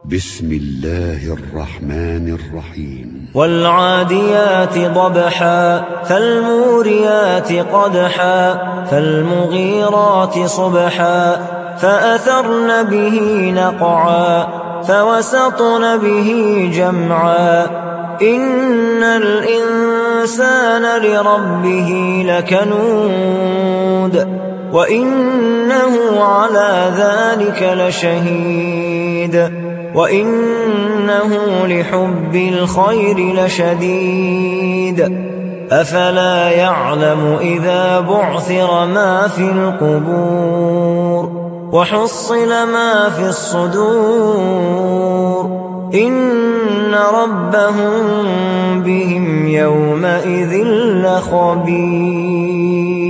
بسم الله الرحمن الرحيم والعاديات ضبحا فالموريات قدحا فالمغيرات صبحا فأثرن به نقعا فوسطن به جمعا إن الإنسان لربه لكنود وإنه على ذلك لشهيد وإنه لحب الخير لشديد أفلا يعلم إذا بعثر ما في القبور وحصل ما في الصدور إن ربهم بهم يومئذ لخبير.